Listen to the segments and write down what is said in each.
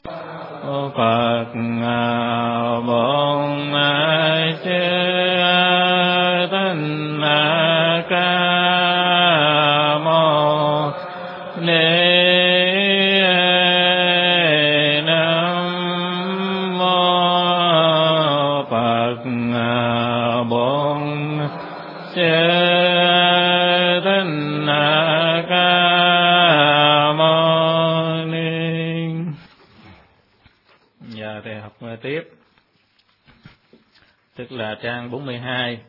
Phật Bổn Sư Thích Ca Mâu Ni. Nam mô Phật Bổn Sư Thích Ca Mâu Ni. Giờ thì học tiếp, tức là trang 42.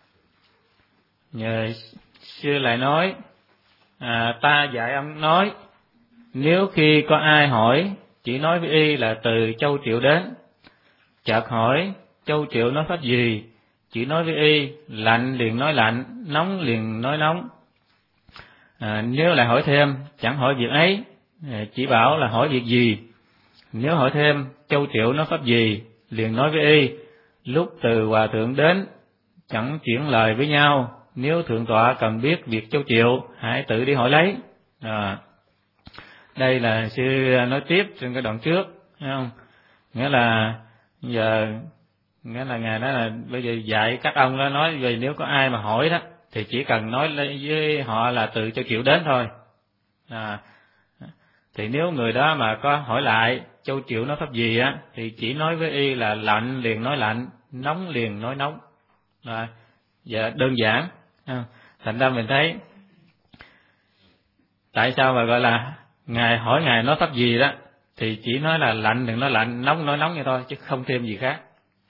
Nhờ xưa lại nói, ta dạy ông nói, nếu khi có ai hỏi, chỉ nói với y là từ Châu Triệu đến. Chợt hỏi, Châu Triệu nói pháp gì? Chỉ nói với y, lạnh liền nói lạnh, nóng liền nói nóng. Nếu lại hỏi thêm, chẳng hỏi việc ấy, chỉ bảo là hỏi việc gì. Nếu hỏi thêm, Châu Triệu nói pháp gì? Liền nói với y, lúc từ Hòa Thượng đến, chẳng chuyển lời với nhau. Nếu Thượng tọa cần biết việc Châu Triệu, hãy tự đi hỏi lấy. Đây là sư nói tiếp trên cái đoạn trước, thấy không? Nghĩa là ngài nói là bây giờ dạy các ông đó, nói về nếu có ai mà hỏi đó thì chỉ cần nói với họ là từ Châu Triệu đến thôi. Thì nếu người đó mà có hỏi lại Châu Triệu nói pháp gì á, thì chỉ nói với y là lạnh liền nói lạnh, nóng liền nói nóng. Dạ, đơn giản. Thành ra mình thấy tại sao mà gọi là ngài hỏi ngài nói pháp gì đó thì chỉ nói là lạnh đừng nói lạnh, nóng nói nóng vậy thôi, chứ không thêm gì khác.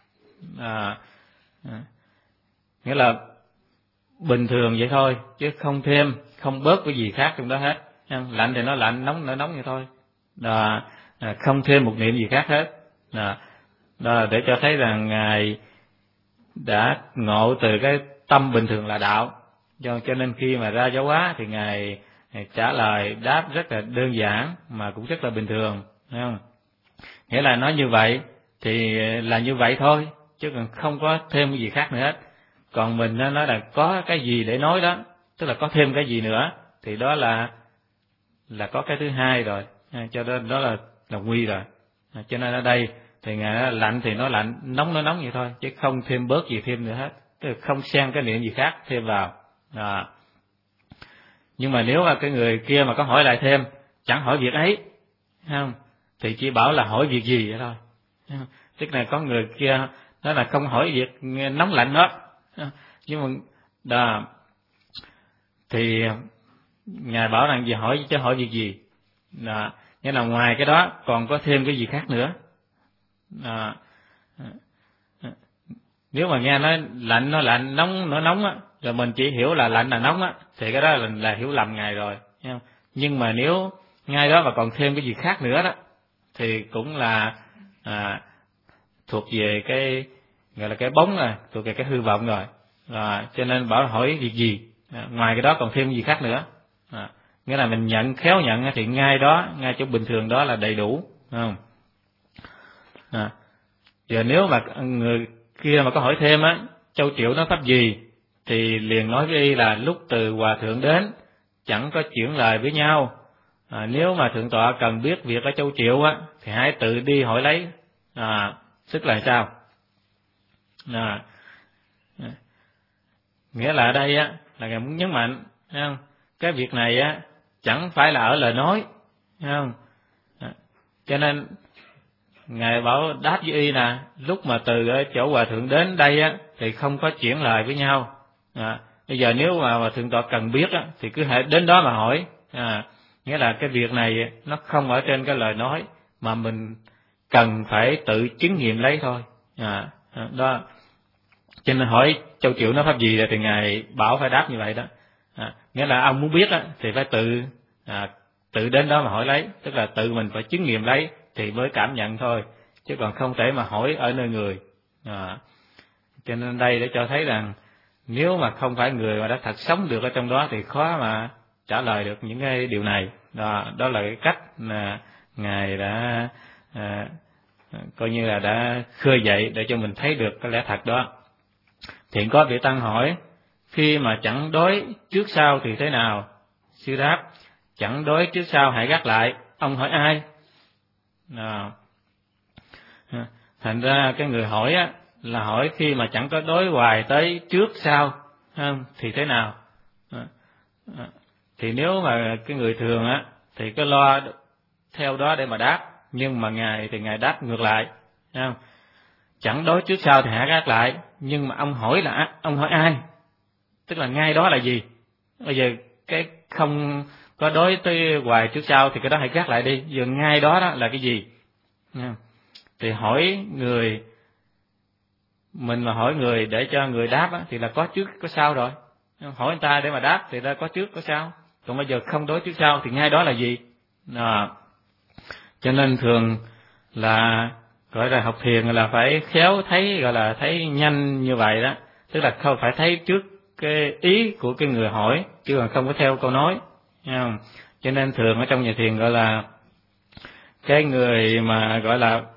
Nghĩa là bình thường vậy thôi, chứ không thêm không bớt cái gì khác trong đó hết. Lạnh thì nói lạnh, nóng nói nóng vậy thôi. Không thêm một niệm gì khác hết. Đó để cho thấy rằng ngài đã ngộ từ cái tâm bình thường là đạo, cho nên khi mà ra giáo hóa thì ngài trả lời đáp rất là đơn giản mà cũng rất là bình thường, thấy không? Nghĩa là nói như vậy thì là như vậy thôi, chứ còn không có thêm cái gì khác nữa hết. Còn mình nói là có cái gì để nói đó, tức là có thêm cái gì nữa, thì đó là có cái thứ hai rồi, cho nên đó là nguy rồi. Cho nên ở đây thì ngài nói lạnh thì nói lạnh, nóng nói nóng vậy thôi, chứ không thêm bớt gì thêm nữa hết, tức là không xen cái niệm gì khác thêm vào. Nhưng mà nếu mà cái người kia mà có hỏi lại thêm, chẳng hỏi việc ấy, không, thì chỉ bảo là hỏi việc gì vậy thôi. Tức là có người kia đó là không hỏi việc nóng lạnh đó, nhưng mà thì ngài bảo rằng gì hỏi chứ hỏi việc gì. Nghĩa là ngoài cái đó còn có thêm cái gì khác nữa. Nếu mà nghe nói lạnh nói lạnh, nóng nói nóng á, rồi mình chỉ hiểu là lạnh là nóng á, thì cái đó là hiểu lầm ngài rồi. Nhưng mà nếu ngay đó mà còn thêm cái gì khác nữa đó, thì cũng là thuộc về cái gọi là cái bóng rồi, thuộc về cái hư vọng rồi. Cho nên bảo hỏi việc gì, ngoài cái đó còn thêm cái gì khác nữa. Nghĩa là mình khéo nhận thì ngay đó, ngay chỗ bình thường đó là đầy đủ, không? Giờ nếu mà người kia mà có hỏi thêm á, Châu Triệu nói pháp gì, thì liền nói với y là lúc từ Hòa Thượng đến, chẳng có chuyển lời với nhau. Nếu mà Thượng tọa cần biết việc ở Châu Triệu á, thì hãy tự đi hỏi lấy. Tức là sao? Nghĩa là ở đây á là ngài muốn nhấn mạnh, thấy không? Cái việc này á chẳng phải là ở lời nói, thấy không? Cho nên ngài bảo đáp với y là lúc mà từ chỗ Hòa Thượng đến đây á thì không có chuyển lời với nhau. Bây giờ nếu mà Thượng tọa cần biết á thì cứ hãy đến đó mà hỏi. Nghĩa là cái việc này nó không ở trên cái lời nói, mà mình cần phải tự chứng nghiệm lấy thôi. Đó. Cho nên hỏi Châu Triệu nói pháp gì thì ngài bảo phải đáp như vậy đó. Nghĩa là ông muốn biết á thì phải tự đến đó mà hỏi lấy, tức là tự mình phải chứng nghiệm lấy thì mới cảm nhận thôi, chứ còn không thể mà hỏi ở nơi người. Cho nên đây để cho thấy rằng nếu mà không phải người mà đã thật sống được ở trong đó thì khó mà trả lời được những cái điều này. Đó là cái cách mà ngài đã coi như là đã khơi dậy để cho mình thấy được cái lẽ thật đó. Thiện có vị tăng hỏi, khi mà chẳng đối trước sau thì thế nào? Sư đáp, chẳng đối trước sau hãy gác lại. Ông hỏi ai? Thành ra cái người hỏi á là hỏi khi mà chẳng có đối hoài tới trước sau thì thế nào. Thì nếu mà cái người thường á thì có lo theo đó để mà đáp, nhưng mà ngài thì ngài đáp ngược lại, không? Chẳng đối trước sau thì hãy gác lại, nhưng mà ông hỏi là ông hỏi ai, tức là ngay đó là gì. Bây giờ cái không có đối tới hoài trước sau thì cái đó hãy gác lại đi, giờ ngay đó đó là cái gì. Thì hỏi người, mình mà hỏi người để cho người đáp á, thì là có trước có sau rồi. Hỏi người ta để mà đáp thì là có trước có sau. Còn bây giờ không đối trước sau thì ngay đó là gì. Cho nên thường là gọi là học thiền là phải khéo thấy, gọi là thấy nhanh như vậy đó, tức là không phải thấy trước cái ý của cái người hỏi, chứ còn không có theo câu nói, thấy không? Cho nên thường ở trong nhà thiền gọi là cái người mà gọi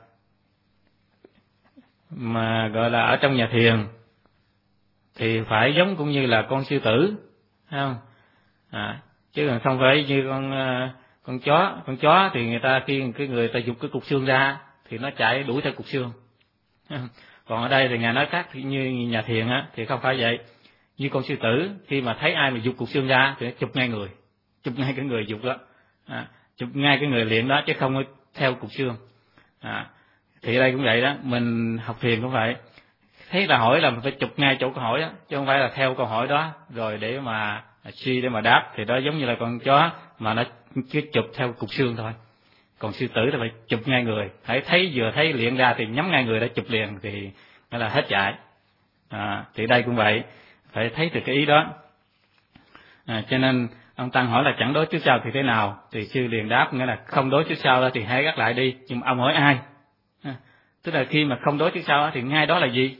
là ở trong nhà thiền thì phải giống cũng như là con sư tử, thấy không? Chứ còn không phải như con chó thì người ta khi cái người ta giục cái cục xương ra thì nó chạy đuổi theo cục xương. Còn ở đây thì ngài nói khác, như nhà thiền á thì không phải vậy. Như con sư tử khi mà thấy ai mà giục cục xương ra thì nó chụp ngay cái người giục đó, chụp ngay cái người luyện đó, chứ không có theo cục xương. Thì đây cũng vậy đó, mình học thiền cũng vậy, thấy là hỏi là mình phải chụp ngay chỗ câu hỏi đó, chứ không phải là theo câu hỏi đó rồi để mà suy để mà đáp, thì đó giống như là con chó mà nó cứ chụp theo cục xương thôi. Còn sư tử là phải chụp ngay người, hãy vừa thấy luyện ra thì nhắm ngay người đã chụp liền thì nó là hết chạy. Thì đây cũng vậy, phải thấy được cái ý đó. Cho nên ông Tăng hỏi là chẳng đối trước sau thì thế nào, thì sư liền đáp nghĩa là không đối trước sau đó thì hãy gác lại đi, nhưng mà ông hỏi ai. Tức là khi mà không đối trước sau thì ngay đó là gì.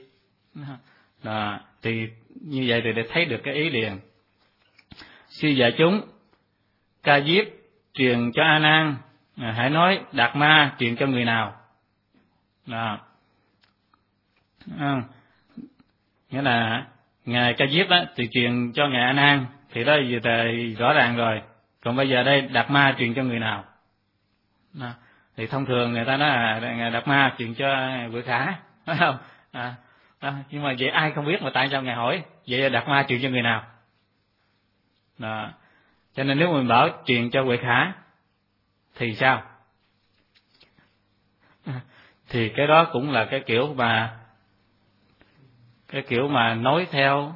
Thì như vậy thì để thấy được cái ý liền. Sư dạy chúng: Ca Diếp truyền cho A Nan, hãy nói Đạt Ma truyền cho người nào. Nghĩa là ngài Ca Diếp á thì truyền cho ngài A Nan, thì đó thì rõ ràng rồi. Còn bây giờ đây Đạt Ma truyền cho người nào. Thì thông thường người ta nói là ngài Đạt Ma truyền cho Huệ Khả, phải không? Nhưng mà vậy ai không biết mà tại sao ngài hỏi vậy Đạt Ma truyền cho người nào. Cho nên nếu mình bảo truyền cho Huệ Khả thì sao? Thì cái đó cũng là cái kiểu mà nói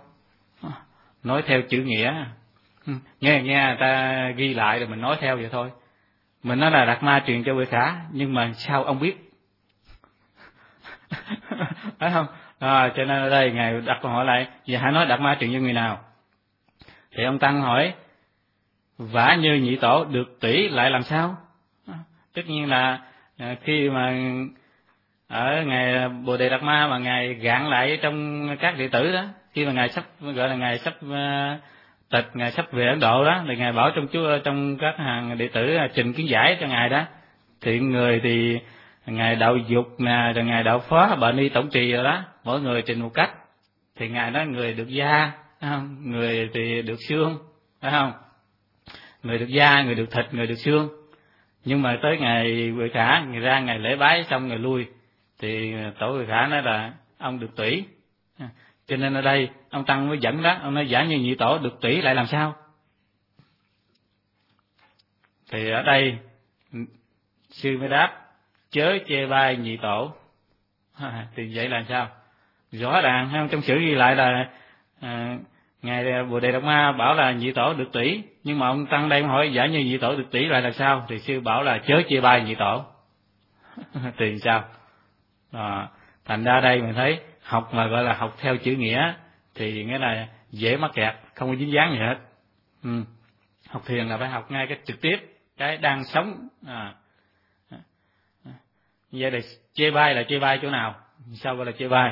theo chữ nghĩa. Nghe người ta ghi lại rồi mình nói theo vậy thôi. Mình nói là Đạt Ma truyền cho Huệ Khả, nhưng mà sao ông biết? Phải không? Cho nên ở đây ngài đặt câu hỏi lại, giờ hãy nói Đạt Ma truyền cho người nào. Thì ông Tăng hỏi: Vả như nhị tổ được tỷ lại làm sao? Tất nhiên là khi mà ở ngày Bồ Đề Đạt Ma mà ngài gạn lại trong các đệ tử đó, khi mà ngài sắp gọi là ngài sắp tịch, ngài sắp về Ấn Độ đó, thì ngài bảo trong các hàng đệ tử trình kiến giải cho ngài đó, thì người thì ngài Đạo Dục nè, rồi ngài Đạo Phó, Bà Ni Tổng Trì rồi đó, mỗi người trình một cách. Thì ngài nói người được da, phải không? Người thì được xương, phải không? Người được da, người được thịt, người được xương. Nhưng mà tới ngày Huệ Khả, ngày ra ngày lễ bái xong ngày lui, thì tổ Huệ Khả nói là ông được tỷ. Cho nên ở đây ông Tăng mới dẫn đó, ông nói giả như nhị tổ được tỷ lại làm sao. Thì ở đây sư mới đáp: chớ chê bai nhị tổ. Thì vậy là sao? Rõ ràng không, trong sử ghi lại là ngài Bồ Đề Đạt Ma bảo là nhị tổ được tỷ, nhưng mà ông Tăng đây hỏi giả như nhị tổ được tỷ lại là sao, thì sư bảo là chớ chê bai nhị tổ. Thì sao? Thành ra đây mình thấy học mà gọi là học theo chữ nghĩa thì nghĩa là dễ mắc kẹt, không có dính dáng gì hết. Học thiền là phải học ngay cái trực tiếp, cái đang sống. Như vậy là chê bai là chê bai chỗ nào? Sao gọi là chê bai?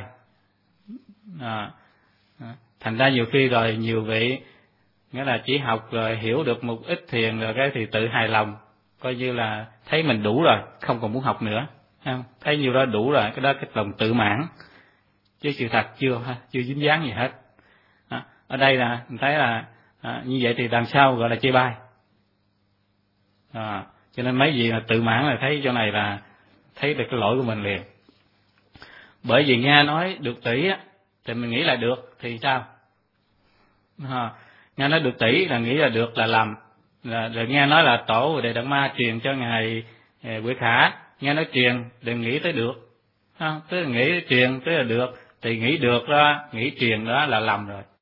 Thành ra nhiều khi rồi nhiều vị nghĩa là chỉ học rồi hiểu được một ít thiền rồi cái thì tự hài lòng, coi như là thấy mình đủ rồi, không còn muốn học nữa, không? Thấy nhiều đó đủ rồi, cái đó cái lòng tự mãn, chứ sự thật chưa dính dáng gì hết. Ở đây là mình thấy là như vậy thì đằng sau gọi là chê bai. Cho nên mấy gì mà tự mãn là thấy chỗ này là thấy được cái lỗi của mình liền. Bởi vì nghe nói được tỷ á thì mình nghĩ là được thì sao? Nghe nói được tỷ là nghĩ là được là làm, rồi nghe nói là tổ Đề Đạt Ma truyền cho ngài Huệ Khả, nghe nói truyền đừng nghĩ tới được, tức là nghĩ truyền tức là được, thì nghĩ được đó, nghĩ truyền đó là lầm rồi.